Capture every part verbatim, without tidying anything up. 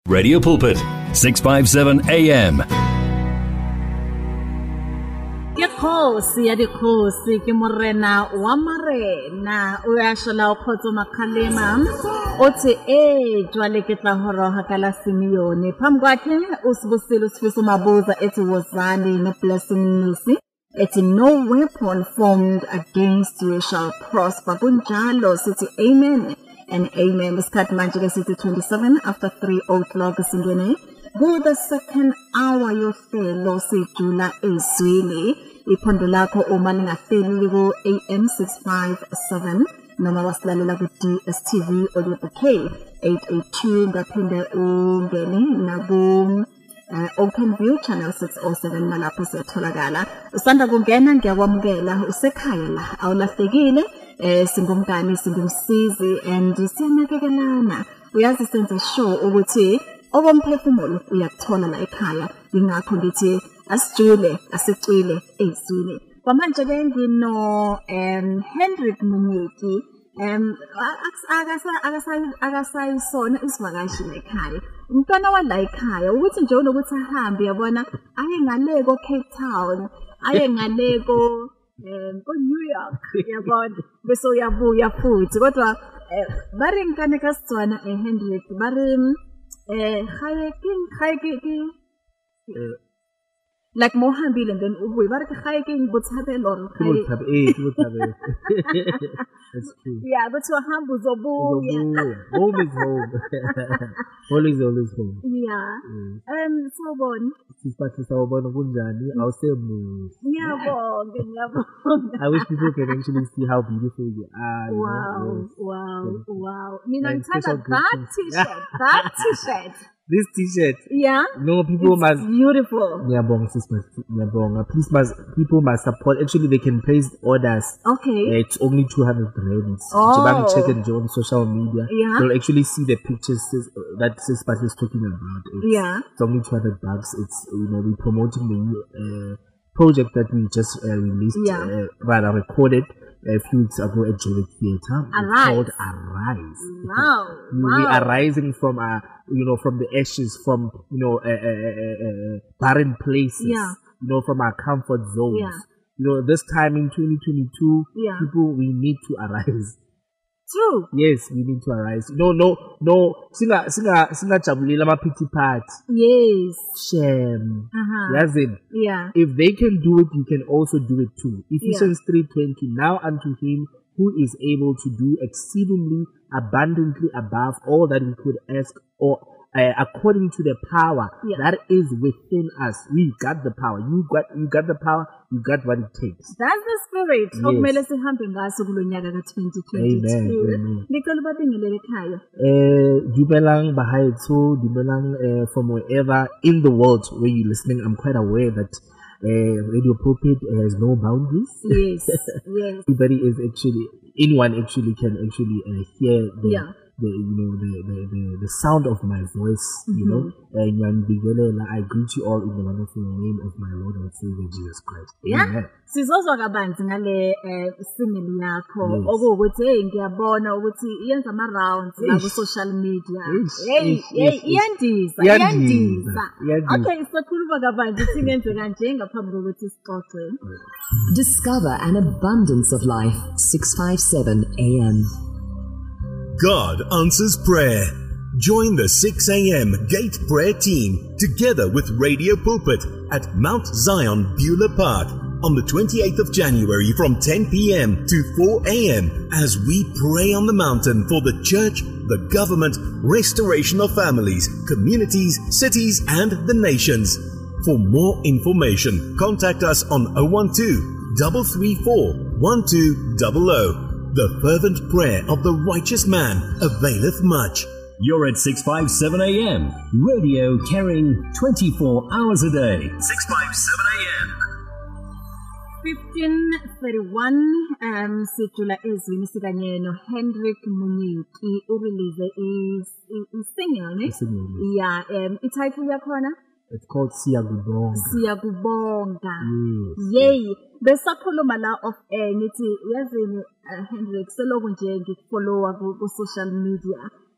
Radio Pulpit, six fifty-seven A M. Dikhosi ya dikhosi ke morena wa marena o ya shola o khotso makhalema othi eh jwale ke tla horoha kala Simeone phambi kwakhe usibusile usifiso mabuza ethi wozani no blessing nusi ethi no weapon formed against you shall prosper kunjalo sithi amen and amen. Isikhathi manje ke sithi twenty-seven after three o'clock singene ku the second hour yohlelo sijula ezwini iphondo lakho uma lingahleli ku A M six fifty-seven noma wasilalela ku D S T V audio bouquet eight eighty-two ngaphinde ungene naku uh, Open View channel six oh seven nalapho siyatholakala usanda kungena ngiyakwamukela usekhaya la awulahlekile eh singumngani singumsizi and siyanakekelana uyazi senze show ukuthi okomphefumulo uyakuthola la ekhaya ingakho ngithi asijule asicwile ezwini kwamanje ke ngino em Hendrik Munyeki em akasa akasa akasayisona isivakashi la ekhaya umntwana wala ekhaya ukuthi nje unokuthi ahambe yabona aye ngale ko Cape Town aye ngale ko em ko New York yabona bese uyabuya futhi kodwa bari ngane kasitswana eh Hendrik bari eh hiking hiking like mohambile and then ubuye bari hiking buthabe lor buthabe eh buthabe that's true yeah but uhamba uzobuya home is home always always home yeah um so bon sisipathi sawubona kunjani awusemuhle ngiyabonga ngiyabonga I wish people can actually see how beautiful you are. Wow, you know, yes. wow, wow. Mina ngithanda that t-shirt, that t-shirt. This t-shirt. Yeah. No, people it's must. Beautiful. Nyabong, sis must. Nyabong. Please must. People must support. Actually, they can place orders. Okay. Uh, it's only two hundred rands. Oh. Jabang check it on social media. Yeah. You'll actually see the pictures that sis Pat is talking about. It's, yeah. It's only two hundred bucks. It's you know we're promoting the new. Uh, project that we just uh, released, yeah. uh, rather recorded a few weeks ago at Joliet Theatre. It's called Arise. Wow. we wow. are rising from, uh, you know, from the ashes, from, you know, uh, uh, uh, uh, barren places, yeah. you know, from our comfort zones. Yeah. You know, this time in twenty twenty-two, yeah. people, we need to arise. True. Yes, we need to arise. No, no, no. Singa, singa, singa jabulila ma pity part. Yes. Shame. Uh-huh. That's it. Yeah. If they can do it, you can also do it too. Ephesians yeah. three twenty. Now unto him who is able to do exceedingly abundantly above all that we could ask or uh, according to the power yeah. that is within us. We got the power. You got you got the power. You got what it takes. That's the spirit. Okumele sihambe ngaso kulonyaka ka twenty twenty-two. Ngicela babingelele ekhaya. Eh dumelang bahaitso, dumelang uh, from wherever in the world where you're listening. I'm quite aware that uh, Radio Pulpit has no boundaries. Yes. Yes. Everybody is actually anyone actually can actually uh, hear the yeah. the you know the the the, the sound of my voice, mm-hmm. you know. And I greet you all in the wonderful name of my Lord and Savior Jesus Christ. Yeah. Amen. Sizozwa kabanzi ngale single yakho okuwukuthi hey ngiyabona ukuthi iyenza ama rounds la ku social media. Hey, hey iyandiza, iyandiza. Okay, sokhuluma kabanzi singenze kanje ngaphambi kokuthi sixoxe. Discover an abundance of life. six fifty-seven A M. God answers prayer. Join the six a.m. Gate Prayer Team together with Radio Pulpit at Mount Zion Beulah Park on the twenty-eighth of January from ten p.m. to four a.m. as we pray on the mountain for the church, the government, restoration of families, communities, cities, and the nations. For more information, contact us on zero one two, three three four, one two zero zero. The fervent prayer of the righteous man availeth much. You're at six fifty-seven A M. Radio carrying twenty-four hours a day. six fifty-seven A M. fifteen thirty-one um sijula ezwini sikanye no Hendrik Munyeki urelease i single ne yeah um ititle yakhona it's called Siyakubonga Siyakubonga yes. Yay besakhuluma la of air ngithi uyazini Hendrik seloku nje ngikufollowa ku social media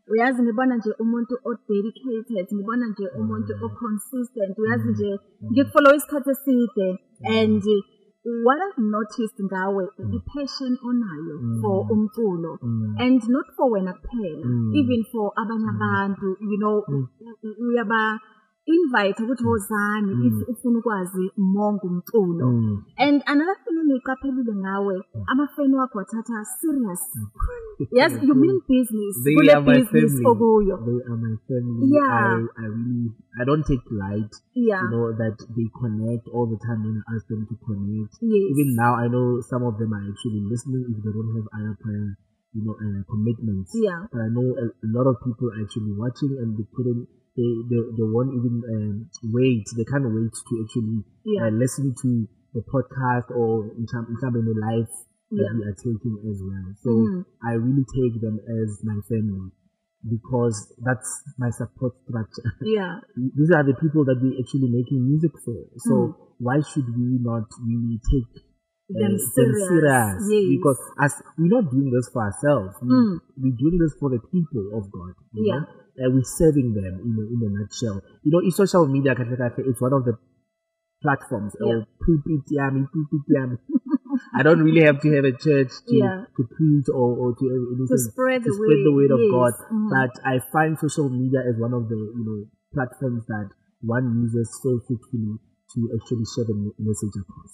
uyazi ngibona nje umuntu o-dedicated, ngibona nje umuntu o-consistent, uyazi nje ngikufollow isikhathi eside. And what I've noticed ngawe, i-passion onayo for umculo, and not for wena kuphela, even for abanye abantu, you know, uyaba invite ukuthi wozani if ufuna ukwazi monga umculo. And another thing engiqaphelile ngawe, amafeni wakho wathatha serious. Yes, you mean business. They Kule are my business family. okuyo. They are my family. Yeah. I, I really, I don't take light. Yeah. You know, that they connect all the time when I ask them to connect. Yes. Even now, I know some of them are actually listening if they don't have other prior, you know, uh, commitments. Yeah. But I know a, a lot of people are actually watching and they couldn't, they, they, they won't even um, wait. They can't wait to actually Yeah. uh, listen to the podcast or in some, in some in the live that Yeah. we are taking as well. So Mhm. I really take them as my family because that's my support structure. Yeah. These are the people that we're actually making music for. So why should we not really take uh, Them them serious. serious? Yes. Because as we're not doing this for ourselves, we, Mm. we're doing this for the people of God. You Yeah. know? Uh, we're serving them in a, in a nutshell. You know, in social media, it's one of the platforms. Yeah. Or pulpit yami, pulpit yami. I don't really have to have a church to, Yeah. to preach or, or to have anything, To spread to the spread the word, word of yes. God. Mhm. But I find social media as one of the you know platforms that one uses so fruitfully to actually share the me- message across.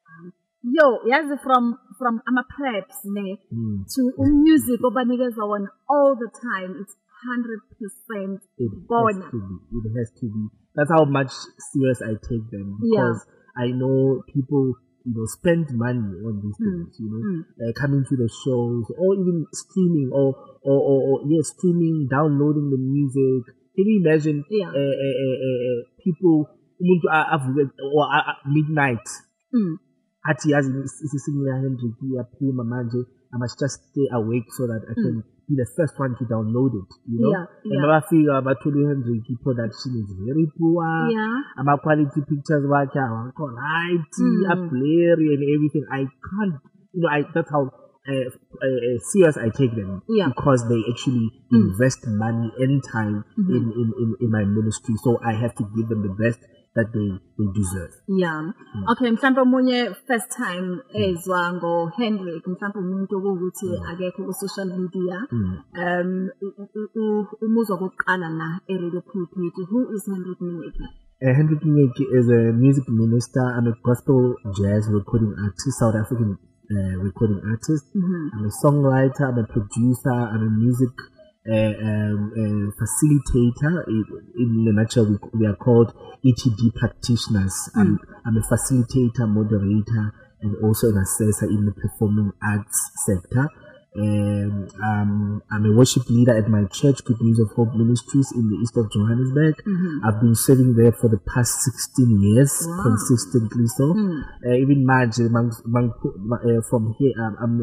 Yo, yazi from from ama-preps ne Mm. to music obanikeza wona all the time, it's one hundred percent It has bona. to be. It has to be. That's how much serious I take them Yeah. because I know people, you know, spend money on these things. You know, Mm. uh, coming to the shows or even streaming or or or, or yeah, streaming, downloading the music. Can you imagine? Yeah. Uh, uh, uh, uh, uh, people umuntu a- avuke or a- a- midnight. Mm. Athi yazi isisingila Hendrik iyaphuma manje. I must just stay awake so that I can be the first one to download it, you know. Yeah, And yeah. mabafika bathole Hendrik production is very poor. Yeah. Ama quality pictures wakhe awakho right, Mm. a blurry and everything. I can't, you know, I that's how uh, uh, uh, serious I take them Yeah. because they actually invest money and time in, in, in, in my ministry. So I have to give them the best that they, they deserve. Yeah. Okay, mhlawumbe omunye first time ezwa ngo Hendrik, mhlawumbe umuntu ukuthi akekho ku social media. Um u- u- u- umuzwa kokuqala la e-Radio Pulpit. Who is Hendrik Mineki? Uh, Hendrik Nyeki is a music minister. I'm a gospel jazz recording artist, South African uh, recording artist. I'm a songwriter, I'm a producer, I'm a music uh, um, uh, facilitator. In, in a nutshell, we, we are called E T D practitioners. I'm, I'm a facilitator, moderator, and also an assessor in the performing arts sector. Um, um, I'm a worship leader at my church, Good News of Hope Ministries in the east of Johannesburg. I've been serving there for the past sixteen years, consistently so. Uh, even Marge, uh, from here, um, I'm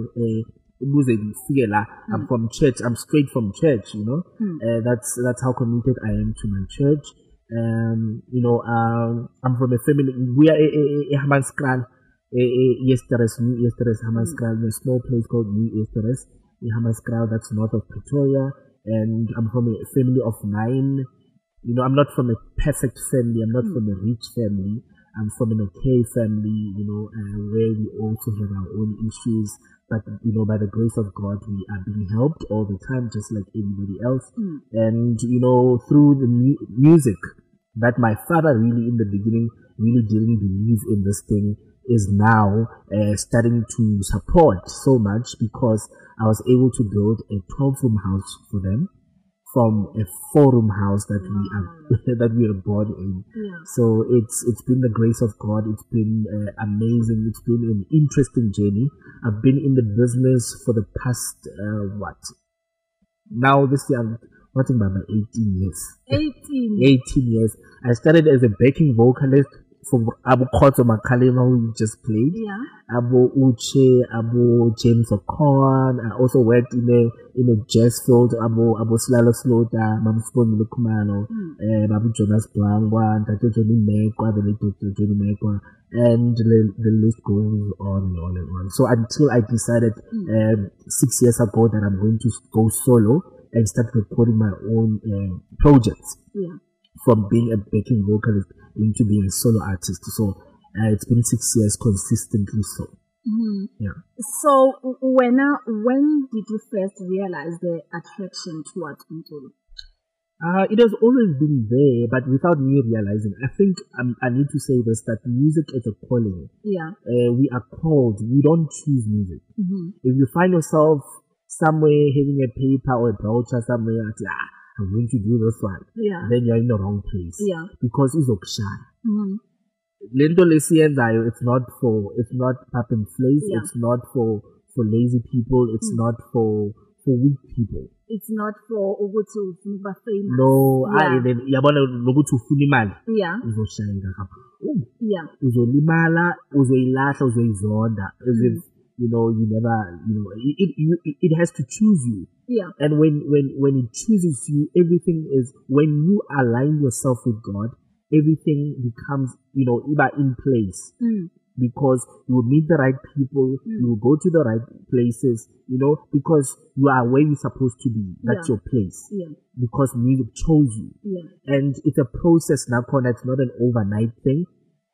uh, I'm from church. I'm straight from church, you know. Uh, that's that's how committed I am to my church. Um, you know, um, I'm from a family. We are a, a, a Hammanskraal. Yesterdays, New Yesterdays, Hammanskraal, a small place called New Yesterdays in Hammanskraal, that's north of Pretoria, and I'm from a family of nine. You know, I'm not from a perfect family, I'm not from a rich family, I'm from an okay family, you know, uh, where we also have our own issues, but, you know, by the grace of God, we are being helped all the time, just like everybody else. And, you know, through the mu- music, that my father really in the beginning really didn't believe in this thing, is now uh, starting to support so much because I was able to build a twelve room house for them from a four room house that we are that we were born in. Yeah. So it's it's been the grace of God. It's been uh, amazing. It's been an interesting journey. I've been in the business for the past uh, what? Now this year I'm watching by my eighteen years. eighteen. eighteen years. I started as a backing vocalist for Abu Khoto Makalema, who you just played. Yeah. Abu Uche, Abu James O'Corn. I also worked in a in a jazz field. Abu Abu Slalo Slota, Mamspo Lukumano, and Abu Jonas Bwangwa, Tato Johnny Mekwa, the late Doctor Johnny Mekwa, and the, the list goes on and on and on. So until I decided um, six years ago that I'm going to go solo and start recording my own uh, projects. Yeah. From being a backing vocalist into being a solo artist. So uh, it's been six years consistently so. Mm-hmm. Yeah. So when uh, when did you first realize the attraction towards umculo? Uh, it has always been there, but without me realizing. I think um, I need to say this, that music is a calling. Yeah. Uh, we are called. We don't choose music. Mm-hmm. If you find yourself somewhere having a paper or a brochure somewhere, at, ah, I'm going to do this one. Yeah. Then you're in the wrong place. Yeah. Because it's okushaya. Mm-hmm. Lento lesiyenzayo, it's not for, it's not pap and flays, Yeah. it's not for, for lazy people, it's Mm. not for, for weak people. It's not for ukuthi ufuna ukuba famous. No, Yeah. ah, then yabona nokuthi ufuna imali, Yeah. uzoshayeka kakhulu. Yeah. Uzolimala, uzoyilahla, uzoyizonda, as if, you know, you never, you know, it, it, you- it, it has to choose you. Yeah. And when, when, when it chooses you, everything is, when you align yourself with God, everything becomes, you know, either in place. Mm. Because you will meet the right people, Mm. you will go to the right places, you know, because you are where you're supposed to be. That's Yeah. your place. Yeah. Because music chose you. Yeah. And it's a process now, Kona. It's not an overnight thing.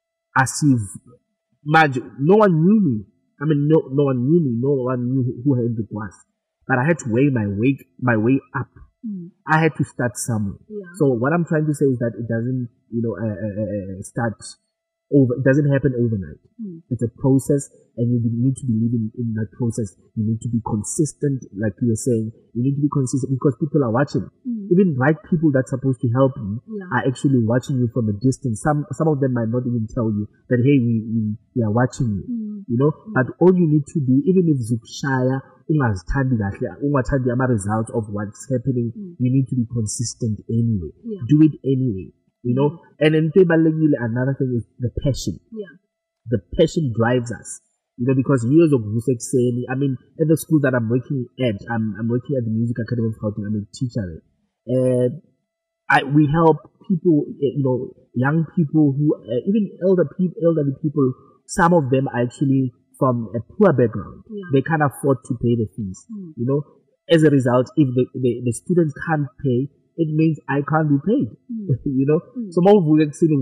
As if, imagine, no one knew me. I mean, no, no one knew me. No one knew who, who Hendrik was. But I had to weigh my way, my way up. Mm. I had to start somewhere. Yeah. So what I'm trying to say is that it doesn't, you know, uh, uh, uh, start over. It doesn't happen overnight. Mm. It's a process, and you need to be living in that process. You need to be consistent, like you were saying. You need to be consistent because people are watching. Mm. Even right people that's supposed to help you Yeah. are actually watching you from a distance. Some some of them might not even tell you that, hey, we we, we are watching you. Mm. You know, but all you need to do, even if Zukshaya, ungazithandi kahle, ungathandi ama results of what's happening, Mm. you need to be consistent anyway. Yeah. Do it anyway. You know, and then another thing is the passion. Yeah. The passion drives us. You know, because years of music saying, I mean, at the school that I'm working at, I'm I'm working at the Music Academy of Gauteng. I'm a teacher there. And I, we help people, eh, you know, young people who, uh, even elder people, elderly people, some of them are actually from a poor background. Yeah. They can't afford to pay the fees. Mm. You know, as a result, if the, the, the students can't pay, it means I can't be paid. Mm. You know, Mm. so more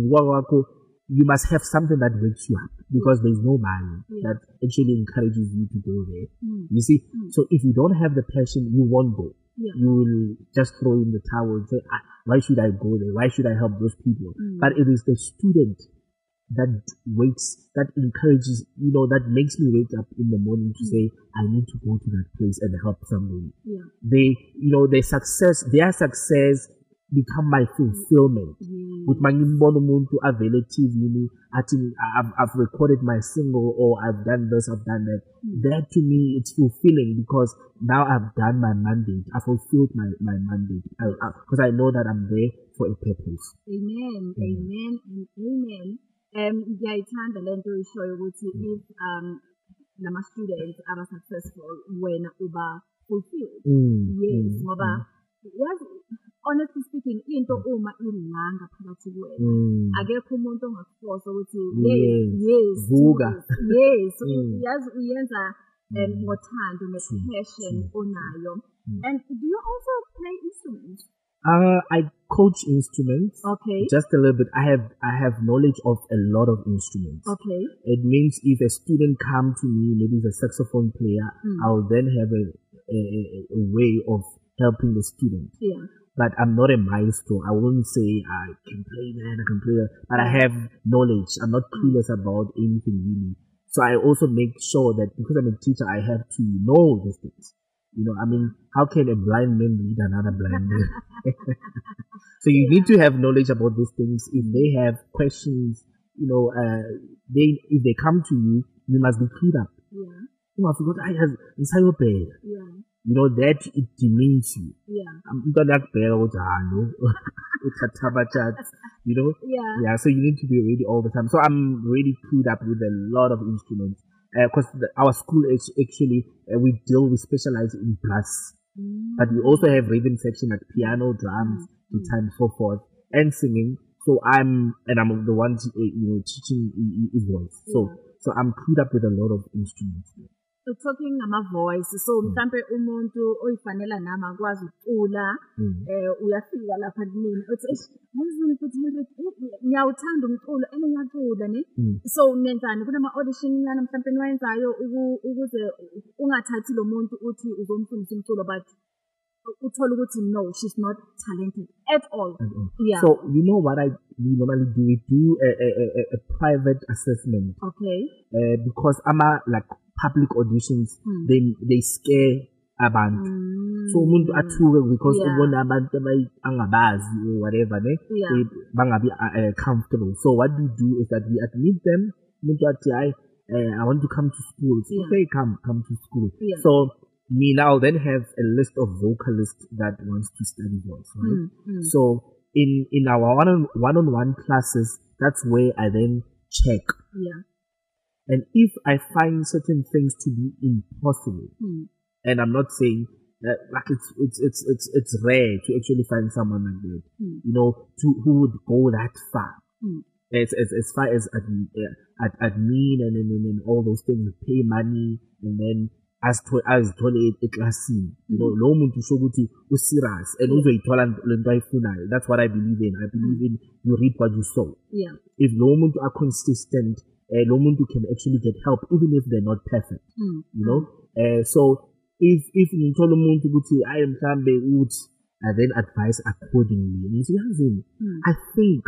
you must have something that wakes you up because there's no money Yeah. that actually encourages you to go there. Mm. You see, Mm. so if you don't have the passion, you won't go. Yeah. You will just throw in the towel and say, ah, why should I go there? Why should I help those people? Mm. But it is the student that wakes, that encourages, you know, that makes me wake up in the morning to say, I need to go to that place and help somebody. Yeah. They, you know, their success, their success become my fulfillment. Mm. With my umuntu avele T V, I think I've, I've recorded my single or I've done this, I've done that. Mm. That to me, it's fulfilling because now I've done my mandate. I fulfilled my, my mandate because I, I, I know that I'm there for a purpose. Amen. Mm. Amen and amen. Um, ngiyayithanda lento ishoyo ukuthi if um lama students are successful when uba fulfilled. Mm, Yes, mm, ngoba yazi honestly speaking into uma ilanga phakathi kuwena mm. akekho umuntu ongakuforce ukuthi Yes. hey yes do Vuka. this. Yes Mm. yazi uyenza um Mm. ngothando ne-passion onayo. Mm. And do you also play instruments? Uh, I coach instruments. Okay. Just a little bit. I have I have knowledge of a lot of instruments. Okay. It means if a student come to me, maybe he's a saxophone player, Mm. I'll then have a, a, a- a way of helping the student. Yeah. But I'm not a maestro. I won't say I can play that, I can play that. But I have knowledge. I'm not clueless about anything really. So I also make sure that because I'm a teacher, I have to know these things. You know, I mean, how can a blind man lead another blind man? So you need to have knowledge about these things. If they have questions, you know, uh, they if they come to you, you must be clued up. Yeah. Oh, I forgot. I have encyclopedia. Yeah. You know that it demeans you. Yeah. I'm gonna bear with you know. Yeah. Yeah. So you need to be ready all the time. So I'm really clued up with a lot of instruments. Because our school is actually uh, we deal we specialize in brass. Mm. But we also have rhythm section like piano, drums, Mm. guitar, and so forth, and singing. So I'm and I'm the one to, uh, you know teaching e- e- e- voice. So Yeah. so I'm clued up with a lot of instruments. talking ama-voice so mhlampe umuntu oyifanela nami akwazi ukucula eh uyafika lapha kumina uthi eish ngizini futhi ngiyawuthanda umculo ene ngiyacula ne so nenzani kunama audition yana mhlampe niwenzayo ukuze ungathathi lo muntu uthi uzomfundisa umculo but uthola ukuthi no she's not talented at all. Yeah. So you know what I we normally do? We do a a, a, a private assessment. Okay. Uh, because ama like public auditions, mm. they they scare abantu. Mm. So umuntu athuke because ubona abantu angabazi or whatever ne bangabi uh, comfortable. So what we do is that we admit them. Umuntu athi I I want to come to school. So yeah. They come come to school. Yeah. So me now then have a list of vocalists that wants to study voice, right? Mm, mm. So in in our one on one on one classes, that's where I then check. Yeah. And if I find certain things to be impossible, mm. and I'm not saying that like it's it's it's it's it's rare to actually find someone like that, mm. you know, to who would go that far. Mm. As, as as far as admin, uh, ad, admin and, and, and, and all those things, pay money and then as to as twenty-eight eclassini, you know, lo muntu shokuthi userious and uzoyithola lento ayifunayo. That's what I believe in. I believe in you reap what you sow. Yeah. If lo muntu are consistent, uh, lo muntu can actually get help even if they're not perfect. Mm. You know, uh, so if if ngithola umuntu ukuthi I am mhlambe uthi, I then advise accordingly. And you see, mm. I think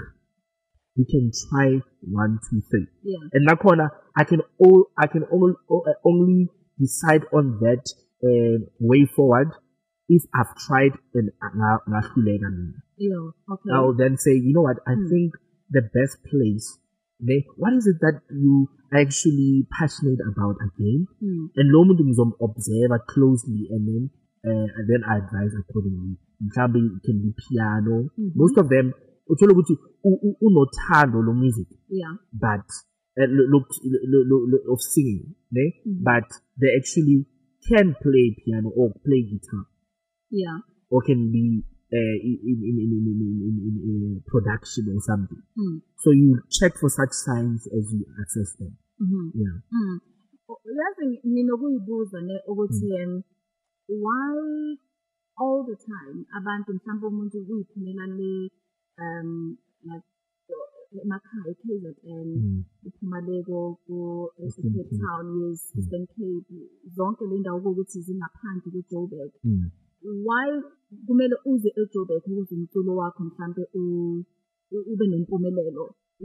we can try one, two, three. Yeah. And nakhona I can all I can only only decide on that uh, way forward if I've tried and ngahluleka mina. Yeah, okay. I'll then say, you know what, I mm. think the best place, okay, what is it that you are actually passionate about again? Mm. And lo muntu ngizom-observe closely and then uh, and then I advise accordingly. Mhlawumbe it can be piano. Mm-hmm. Most of them, uthola ukuthi unothando lo music. Yeah. But uh, look, look, look, look, of singing, okay? Mm-hmm. But they actually can play piano or play guitar. Yeah. Or can be uh, in, in, in, in, in, in, in, in production or something. Mm. So you check for such signs as you assess them. Mm-hmm. Yeah. Mm. Yazi nginokuyibuza ne ukuthi um why all the time abantu mhlawumbe umuntu uyiphumela le um like emakhaya K Z N iphuma leko ku Cape Town yes Eastern Cape zonke le ndawo ukuthi zingaphansi kweJoburg. Why kumele uze eJoburg ukuze umculo wakho mhlawumbe ube nempumelelo?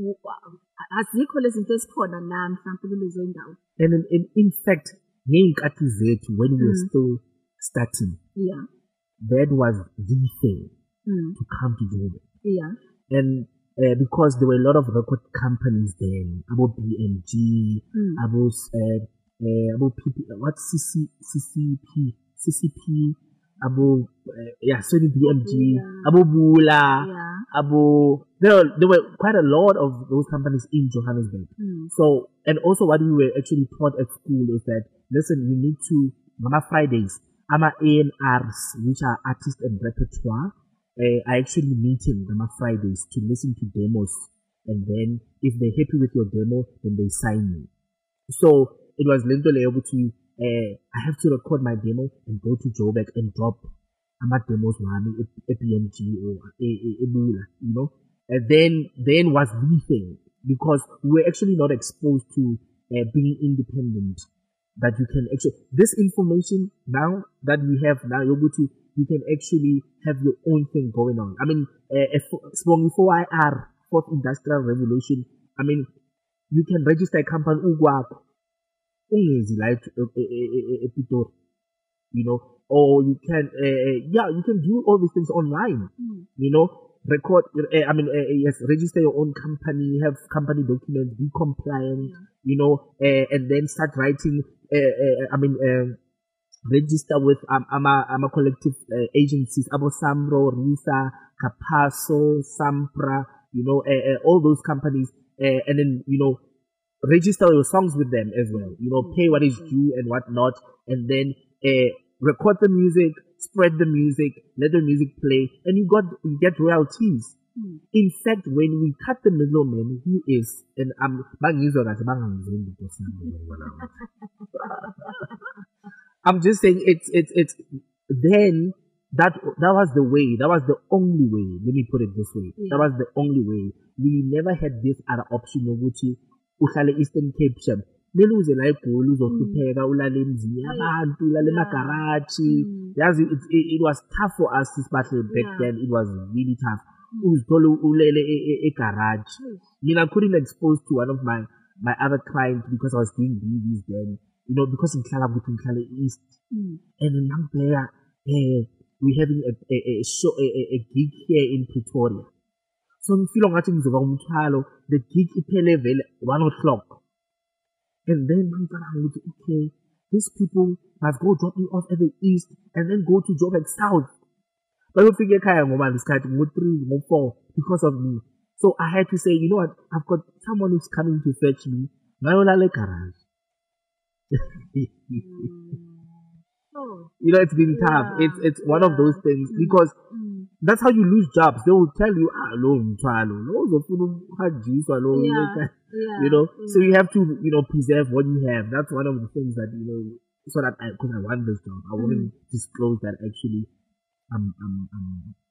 Azikho lezi zinto esikhona la mhlawumbe kulezo indawo. And in, in, in fact ngeyinkathi zethu when we were still starting, yeah, that was the thing mm. to come to Joburg. Yeah. And uh, because there were a lot of record companies then, about B M G, mm. about uh, uh, about P P, what C C C C P C C P, about uh, yeah, sorry B M G, yeah. about Bula, yeah. about there were, there were quite a lot of those companies in Johannesburg. Mm. So and also what we were actually taught at school is that listen, you need to Mama Fridays, ama A and Rs, which are artist and repertoire. Uh, I actually meeting them on Fridays to listen to demos, and then if they're happy with your demo, then they sign you. So it was literally able to. Uh, I have to record my demo and go to Joburg and drop my demos one a P M G or a a Bula, you know. And then then was the thing because we were actually not exposed to uh, being independent. That you can actually this information now that we have now, you're able to. You can actually have your own thing going on. I mean, uh, four I R, Fourth Industrial Revolution. I mean, you can register a company, you know, or you can, uh, yeah, you can do all these things online. Mm. You know, record. Uh, I mean, uh, yes, register your own company, have company documents, be compliant. Yeah. You know, uh, and then start writing. Uh, uh, I mean. Uh, register with um, ama, ama collective uh, agencies, Abo Samro, Risa, Capasso, Sampra, you know, uh, uh, all those companies, uh, and then, you know, register your songs with them as well, you know, pay what is due and what not, and then uh, record the music, spread the music, let the music play, and you got you get royalties. Mm. In fact, when we cut the middleman, who is, and I'm, I'm just saying it's, it's, it's, then that, that was the way, that was the only way, let me put it this way, Yeah. that was the only way. We never had this other option of which, uhlale Eastern Cape Sham. Leluze la eGoli uzohlupheka ulale emzini yabantu ulale emagaraji. Yazi it, it, it was tough for us especially back Yeah. then. It was really tough. Uzithole ulele egarage. I mean, I couldn't expose to one of my my other clients because I was doing B Vs then. You know, because in Klala in Klala East, Mm. and in Nampela, eh, we're having a a, a show a, a, a gig here in Pretoria. So ngifilo ngathi ngizoba umthwalo. The gig iphele vele one o'clock. And then I'm thinking, okay, these people must go drop me off at the east and then go to Joburg south. But I don't think I can go this kind of three, go four because of me. So I had to say, you know what, I've got someone who's coming to fetch me. Mayolale garage. Oh. You know, it's been tough. Yeah. It's it's one of those things Mm. because Mm. that's how you lose jobs. They will tell you, ah, lo mthwalo, lo uzofuna ukujiswa, lo Yeah. Yeah. you know. So Yeah. you have to, you know, preserve what you have. That's one of the things that, you know, so that I, because I want this job, I wouldn't disclose that actually I'm, I'm, I'm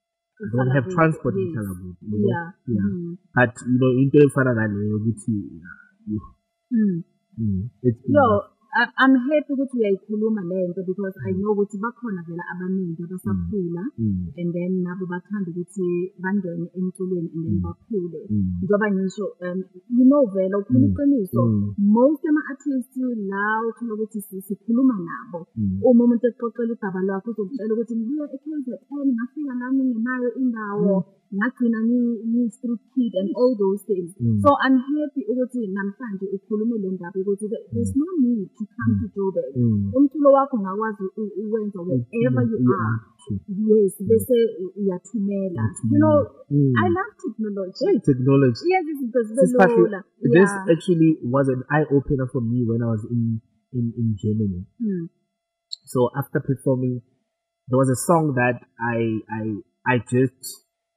I don't have Kalabut, transport in yes. Kalabut, you know. Yeah. Yeah. Mm. But, you know, into efana naleyo ukuthi, yeah, Mm. mm, it's been Yo, rough. I- I'm happy ukuthi uyayikhuluma lento because I know ukuthi bakhona vela abaningi abasakhula Mm, and then nabo bathanda ukuthi bangene emculweni and then bakhule. mm, Njengoba ngisho um you know vela ukhuluma Mm. iqiniso Mm. most ama-artists la uthola ukuthi si- sikhuluma nabo mm, uma umuntu exoxela igaba lwakho uzokutshela ukuthi ngibuye e-K Z N ngafika nami ngenayo indawo ngagcina ngiyi-street kid and all those things. Mm. So I'm happy ukuthi namhlanje ukhulume le ndaba ukuthi there- there's no need to come to Joburg. mm. Umculo wakho ungakwazi u- uwenza wherever you You are. are true. Yes, bese u- uyathumela. You know, Mm. I love technology. Yeah, technology. Yes, izinto zibe Especially, lula. this Yeah. actually was an eye opener for me when I was in, in, in Germany. Mm. So after performing, there was a song that I I I just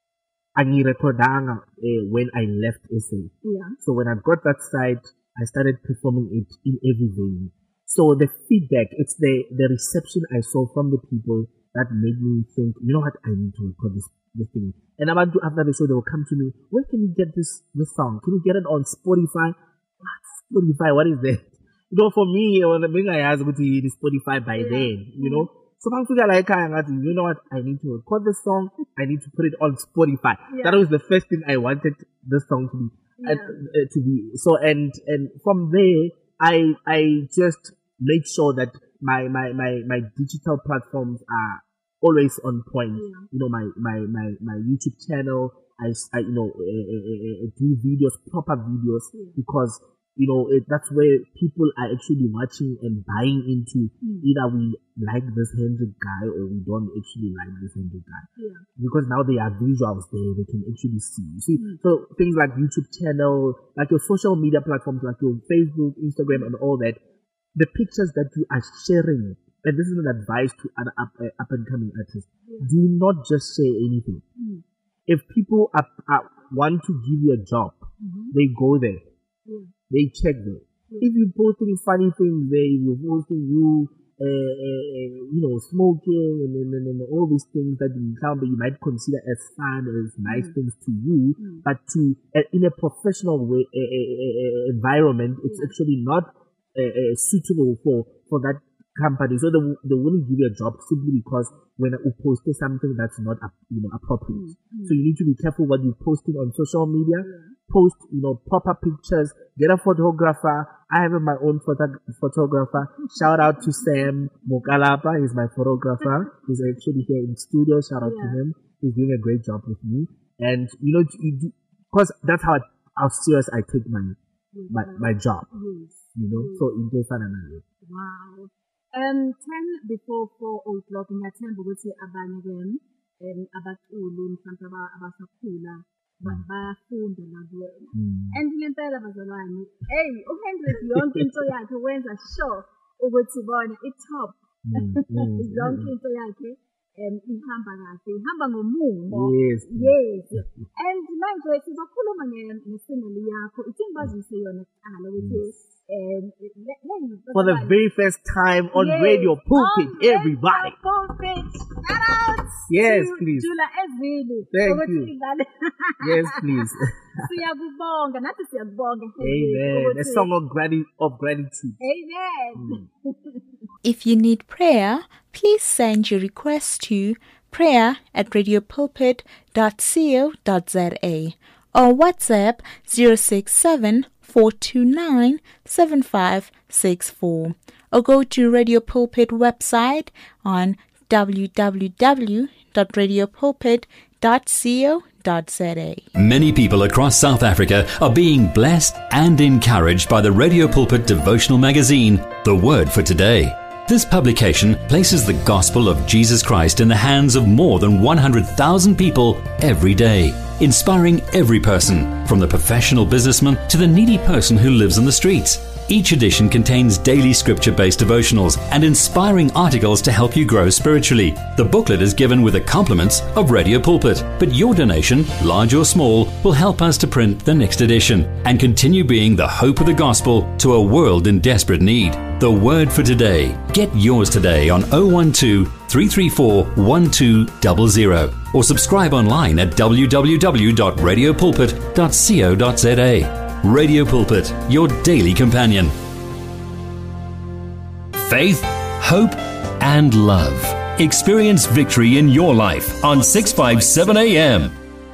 angirecordanga uh, when I left S A. Yeah. So when I got that side, I started performing it in every venue. So the feedback, it's the the reception I saw from the people that made me think, you know what, I need to record this this thing. And about to, after the show, they will come to me, where can you get this this song? Can you get it on Spotify? What Spotify? What is that? You know, for me, when I asked to the Spotify by Yeah. then, you know. So I figure like, you know what, I need to record the song. I need to put it on Spotify. Yeah. That was the first thing I wanted this song to be. Yeah. Uh, uh, to be so, and and from there, I I just make sure that my my my my digital platforms are always on point. Yeah. You know, my my my my YouTube channel. I, s- I, you know uh, uh, uh, do videos, proper videos, Yeah. because you know it, that's where people are actually watching and buying into. Mm. Either we like this Hendrik guy or we don't actually like this Hendrik guy, Yeah. because now there are visuals there, they can actually see. You see, Mm. so things like YouTube channel, like your social media platforms, like your Facebook, Instagram, and all that, the pictures that you are sharing, and this is an advice to other up, uh, up and coming artists, Yeah. do not just share anything. Mm. If people are, are, want to give you a job, Mhm. they go there, Yeah. they check there. Yeah. If you're posting funny things there, if you're posting you, uh, uh, uh, you know, smoking and, and, and, and all these things that you, you might consider as fun, as nice Mm. things to you, Mm. but to uh, in a professional way, uh, uh, uh, environment, it's Yeah. actually not uh, uh, suitable for for that company. So they, will- they wouldn't give you a job simply because when you post something that's not up- you know appropriate. Mm. So you need to be careful what you're posting on social media. Yeah. Post, you know, proper pictures. Get a photographer. I have my own photo- photographer. Shout out to Sam Mokalapa. He's my photographer. He's actually here in studio. Shout out to Yeah. him. He's doing a great job with me. And you know, because that's how how serious I take my my, my job. Yes. You know, Yes. so in case I don't know. Wow. Um, ten before four o'clock ngiyathemba ukuthi abanye ke um abaculi mhlawumbe aba- abasakhula ba- bayafunda la kuwena. Mm. And ngempela bazalwane, hey, uHendrik yonke into yakhe wenza sure ukuthi bona i-top Mm, mm, yonke mm. into yakhe um ihamba kahle ihamba ngomungo Yes, yes and manje sizokhuluma nge- ngesingle yakho ithi ngibazise yona kuqala ukuthi um le- le- For the very first time on Yes, Radio Pulpit, on everybody. Radio Pulpit. Shout out Yes, to please. Jula Ezili. Thank ukuthi you. idlale. Yes, please. Siyakubonga nathi siyakubonga. Amen. A ukuthi- song of, grati- of gratitude. Amen. If you need prayer, please send your request to prayer at radiopulpit dot co dot za or WhatsApp zero six seven four two nine seven five six four or go to Radio Pulpit website on w w w dot radiopulpit dot co dot za. Many people across South Africa are being blessed and encouraged by the Radio Pulpit devotional magazine, The Word for Today. This publication places the gospel of Jesus Christ in the hands of more than one hundred thousand people every day, inspiring every person, from the professional businessman to the needy person who lives on the streets. Each edition contains daily scripture-based devotionals and inspiring articles to help you grow spiritually. The booklet is given with the compliments of Radio Pulpit, but your donation, large or small, will help us to print the next edition and continue being the hope of the gospel to a world in desperate need. The Word for Today. Get yours today on zero one two, three three four, one two zero zero or subscribe online at w w w dot radio pulpit dot co dot za. Radio Pulpit, your daily companion. Faith, hope, and love. Experience victory in your life on six fifty-seven A M.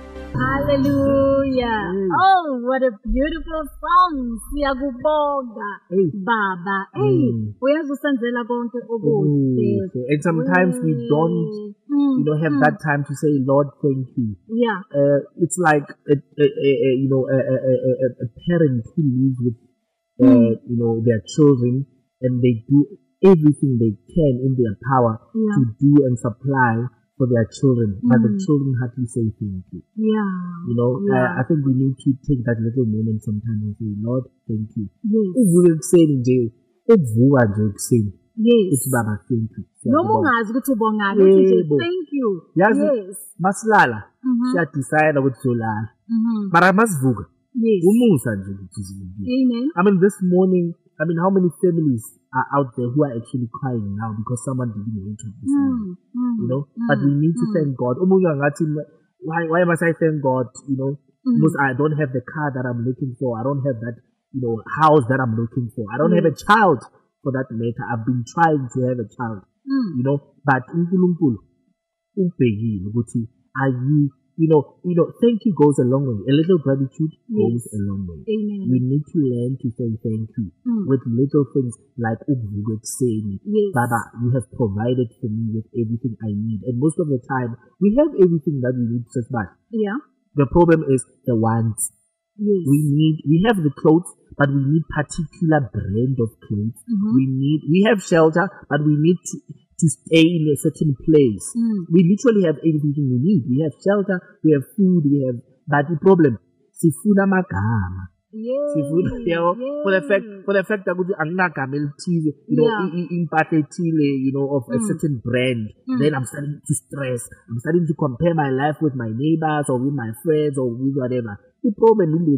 Hallelujah. Oh, what a beautiful song. Siyakubonga. Hey. Baba. Hey, Mm. uyazi usenzela konke Ooh, okuhle. and sometimes we don't, Mm, you know, have mm. that time to say, Lord, thank you. Yeah. Uh, it's like a, a, a, a you know a, a, a, a- a parent who lives with uh, you know their children, and they do everything they can in their power Yeah. to do and supply for their children, but the Mm. children hardly say thank you. Yeah. You know, Yeah. uh, I think we need to take that little moment sometime and say, Lord, thank you. Yes. Uvuke ekuseni nje, ukuvuka nje ekuseni, Yes. uthi baba thank you. Noma Siyabonga. ungazi ukuthi ubongani uthi nje Yebo. thank you. Yazi, Yes. masilala, Mhm. siyadecide ukuthi solala. Mhm. Mara masivuka, Yes. umusa nje ukuthi sivukile. Amen. I mean, this morning, I mean, how many families are out there who are actually crying now because someone didn't wake up this morning? Mm, mm, You know, but we need to mm. thank God. Omunye angathi, why, why must I thank God? You know, Mm. because I don't have the car that I'm looking for. I don't have that, you know, house that I'm looking for. I don't have a child for that matter. I've been trying to have a child, Mm. you know, but uNkulunkulu ubhekile ukuthi are you, you know, you know, thank you goes a long way. A little gratitude goes Yes. a long way. Amen. We need to learn to say thank you Mm. with little things like ukuvuka ekuseni. Yes. Baba, you have provided for me with everything I need. And most of the time, we have everything that we need just but Yeah. the problem is the wants. Yes. We need, we have the clothes, but we need particular brand of clothes. Mhm. We need, we have shelter, but we need to, to stay in a certain place. Mm. We literally have everything we need. We have shelter, we have food, we have, but the problem, sifuna magama. Yes. Sifuna, you know, for the fact, Yes. for the fact that anginagama elithize, you know, Yeah. i- i- impahla ethile, you know, of a Mm. certain brand, Mm. then I'm starting to stress. I'm starting to compare my life with my neighbors or with my friends or with whatever. The problem in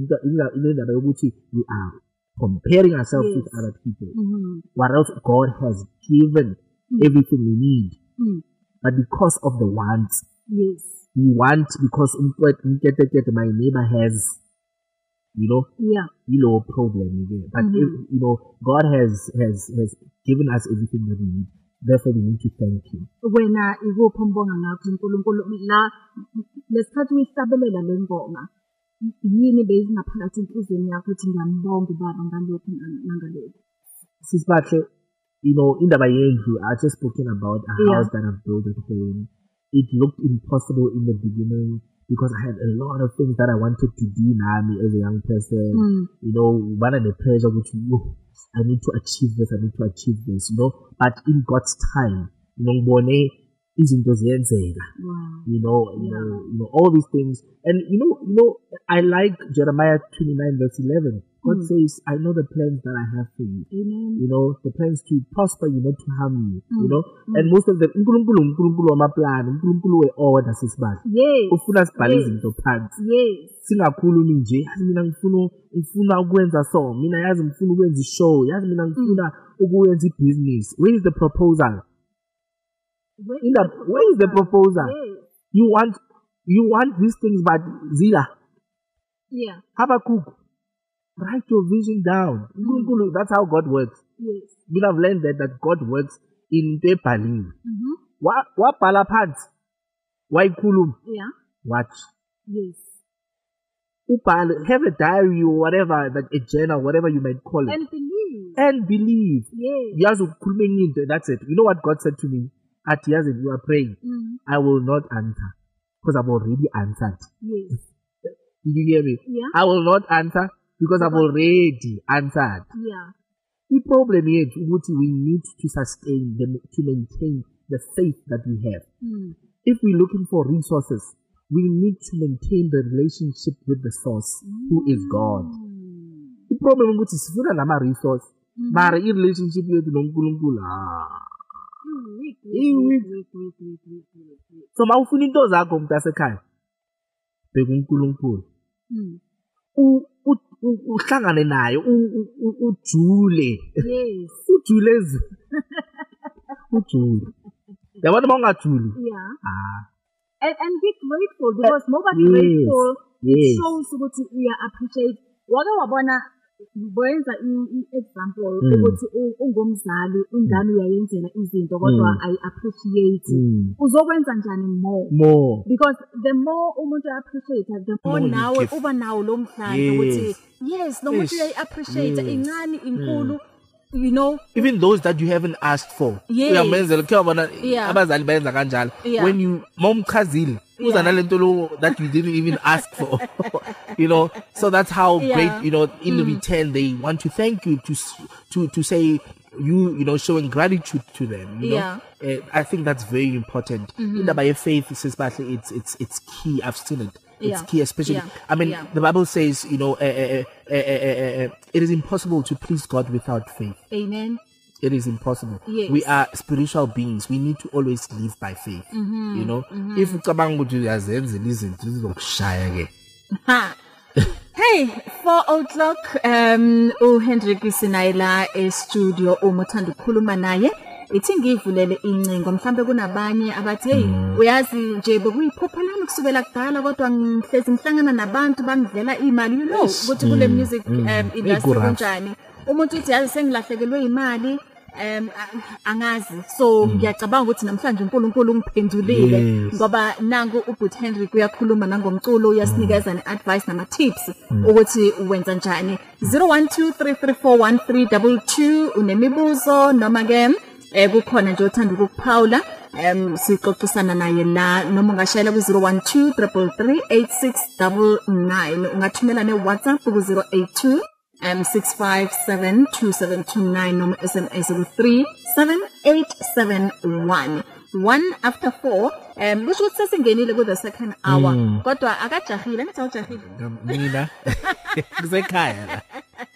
the we are comparing ourselves Yes. with other people. Mhm. What else God has given Mm. everything we need, Mm. but because of the wants, Yes. we want because umketekete my neighbor has, you know, Yeah. low problem again. But Mhm. if, you know, God has has has given us everything that we need. Therefore, we need to thank Him. Wena ikuphi umbonga ngakho uNkulunkulu la lesikhathi uyihlabelela le ngoma yini beyizingaphakathi enhlizweni yakho ukuthi ngiyambonga ubaba ngalokhu nangalokhu. Sisibahle, you know, indaba yendlu, I just spoken about a Yeah. house that I've built at home. It looked impossible in the beginning because I had a lot of things that I wanted to do now as a young person. Mm. You know, one of the pressure which, oh, I need to achieve this, I need to achieve this, you know. But in God's time, you know, ngibone izinto ziyenzeka. Wow. You know, you know, you know, all these things. And you know, you know, I like Jeremiah twenty-nine verse eleven. God Mm. says, I know the plans that I have for you. Amen. You know, the plans to prosper you, not to harm you. You Mm. know, Mm. and most of them, uNkulunkulu uNkulunkulu wamaplan, uNkulunkulu we-order sisibali. Yes. Ufuna sibhale Yes. izinto phansi. Yes. Singakhulumi nje, yazi mina ngifuna ngifuna ukwenza so, mina yazi ngifuna ukwenza ishow, yazi mina ngifuna ukwenza ibusiness. Where is the proposal? Where In the, where is the proposal? Yes. You want you want these things, but Zila, Yeah. Habakkuk, write your vision down. uNkulunkulu, that's how God works. Yes. We have learned that, that God works in the Bali. Mm-hmm. Wa wabhala phansi, wayikhuluma, Yeah. watch. Yes. Ubhale, have a diary or whatever, that a journal, whatever you might call it, And believe. and believe. Yes. Yazi ukukhuluma enye into, that's it. You know what God said to me? At yazi, you are praying. Mm. I will not answer because I've already answered. Yes. Did you hear me? Yeah. I will not answer because I've already answered. Yeah. The problem is we need to sustain them, to maintain the faith that we have. Mm. If we're looking for resources, we need to maintain the relationship with the source, who is God. Mm. The problem is sifuna nama resource, Mhm. mara i relationship yethu noNkulunkulu ah. Weak, Eh, weak, weak. weak, weak, weak, weak, weak, weak. So mawufuna into zakho umuntu asekhaya, bheka uNkulunkulu. Mm. U- u- u- uhlangane naye, u- u- u- ujule. Yes. Ujule ezi. Ujule. Yabona mawungajuli. Yeah. Ah. And, and be grateful because nobody yes. grateful Yes. shows ukuthi we are appreciate. Wake wabona wenza i-example Mm. ukuthi u- ungumzali ingane uyayenzela izinto kodwa Mm. ayi appreciate. Mm. Uzokwenza njani more? More. Because the more umuntu appreciate, the more More you nawe give. uba nawo lo mdlandla Yes. ukuthi yes nomuntu Yes. uyayi appreciate Yes. incane inkulu, you know. Even those that you haven't asked for. Yes. Uyamenzela khe wabona Yeah. abazali benza kanjalo. Yeah. When you mawumchazile uza Yeah. nalento lo that you didn't even ask for. You know, so that's how Yeah. great, you know, in return they want to thank you to s- to to say you you know showing gratitude to them, you know. Yeah. Uh, I think that's very important. In the by faith says it's it's it's key. I've seen it. It's Yeah. key, especially. Yeah. I mean, Yeah. the Bible says, you know, uh, uh, uh, uh, uh, uh, it is impossible to please God without faith. Amen. It is impossible. Yes. We are spiritual beings. We need to always live by faith. Mm-hmm. You know, if ucabanga ukuthi uyazenzela izinto zizokushaya ke. Ha. Hey, four o'clock, um, uHendrik Sinayela e-studio umuthanda ukukhuluma naye. Ithi ngivulele incingo mhlambe kunabanye abathi hey uyazi nje bekuyiphupho lami kusukela kudala kodwa ngihlezi ngihlangana nabantu bangidlela imali, you know ukuthi kule music um industry Ikuraphi. kunjani. Umuntu uthi yazi sengilahlekelwe imali, um a- angazi, so ngiyacabanga ukuthi namhlanje uNkulunkulu ungiphendulile Yes. ngoba nangu uBut Hendrik uyakhuluma nangomculo, uyasinikeza ne-advice nama-tips ukuthi wenza njani. zero one two three three four one three two two unemibuzo noma ke eh kukhona nje othanda ukuphawula um sixoxisana naye la noma ungashayela ku zero one two three three eight six nine nine, ungathumela ne-WhatsApp ku zero eight two um six five seven two seven two nine noma S M S ku three seven eight seven one. One after four, um kusho ukuthi sesingenile ku the second hour kodwa akajahile ngathi awujahile. Mina kusekhaya la.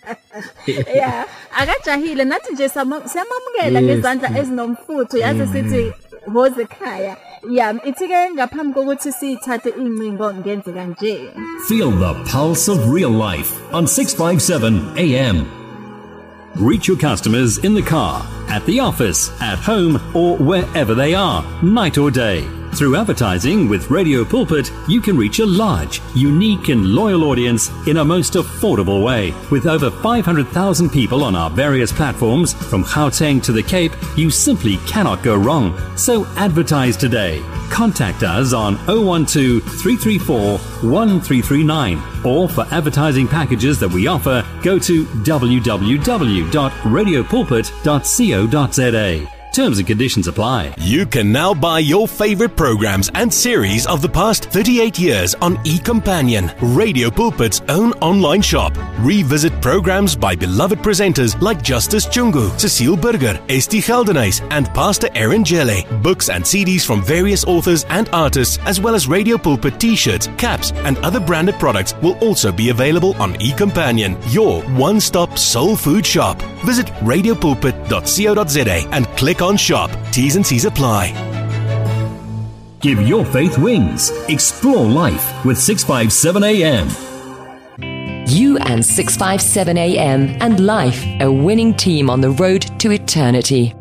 Yeah, akajahile nathi nje sama- siyamamukela Yes. ngezandla ezinomfutho yazi sithi hoze ekhaya. Yeah, ithi ke ngaphambi kokuthi sithathe incingo ngenze kanje. Feel the pulse of real life on six fifty-seven A M. Reach your customers in the car, at the office, at home, or wherever they are, night or day. Through advertising with Radio Pulpit, you can reach a large, unique and loyal audience in a most affordable way. With over five hundred thousand people on our various platforms, from Gauteng to the Cape, you simply cannot go wrong. So advertise today. Contact us on zero one two three three four one three three nine, or for advertising packages that we offer, go to w w w dot radio pulpit dot co dot z a. Terms and conditions apply. You can now buy your favorite programs and series of the past thirty-eight years on eCompanion, Radio Pulpit's own online shop. Revisit programs by beloved presenters like Justice Chungu, Cecile Burger, Esti Geldenhuys, and Pastor Aaron Jelle. Books and C Ds from various authors and artists, as well as Radio Pulpit t-shirts, caps, and other branded products will also be available on eCompanion, your one-stop soul food shop. Visit radio pulpit dot co dot za and click on shop. T's and C's apply. Give your faith wings. Explore life with six fifty-seven A M. You and six fifty-seven A M and Life, a winning team on the road to eternity.